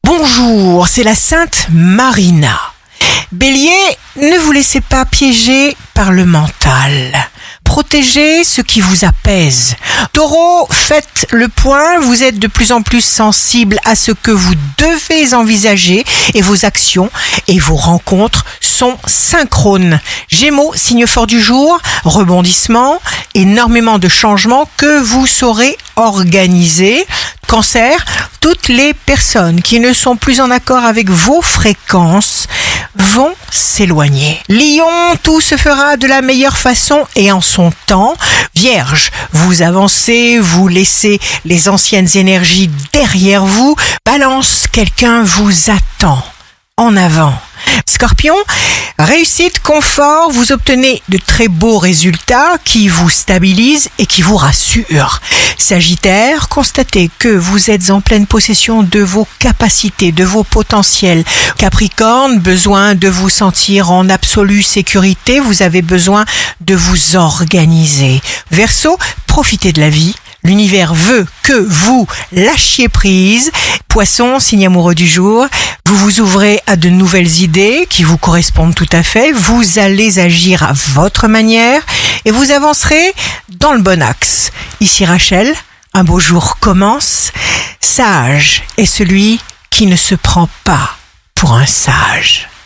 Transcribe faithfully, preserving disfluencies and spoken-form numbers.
Bonjour, c'est la Sainte Marina. Bélier, ne vous laissez pas piéger par le mental. Protégez ce qui vous apaise. Taureau, faites le point, vous êtes de plus en plus sensible à ce que vous devez envisager et vos actions et vos rencontres sont synchrones. Gémeaux, signe fort du jour, rebondissement, énormément de changements que vous saurez organiser. Cancer, toutes les personnes qui ne sont plus en accord avec vos fréquences vont s'éloigner. Lion, tout se fera de la meilleure façon et en son temps. Vierge, vous avancez, vous laissez les anciennes énergies derrière vous. Balance, quelqu'un vous attend. En avant. Scorpion, réussite, confort, vous obtenez de très beaux résultats qui vous stabilisent et qui vous rassurent. Sagittaire, constatez que vous êtes en pleine possession de vos capacités, de vos potentiels. Capricorne, besoin de vous sentir en absolue sécurité, vous avez besoin de vous organiser. Verseau, profitez de la vie. L'univers veut que vous lâchiez prise. Poisson, signe amoureux du jour, vous vous ouvrez à de nouvelles idées qui vous correspondent tout à fait. Vous allez agir à votre manière et vous avancerez dans le bon axe. Ici Rachel, un beau jour commence. Sage est celui qui ne se prend pas pour un sage.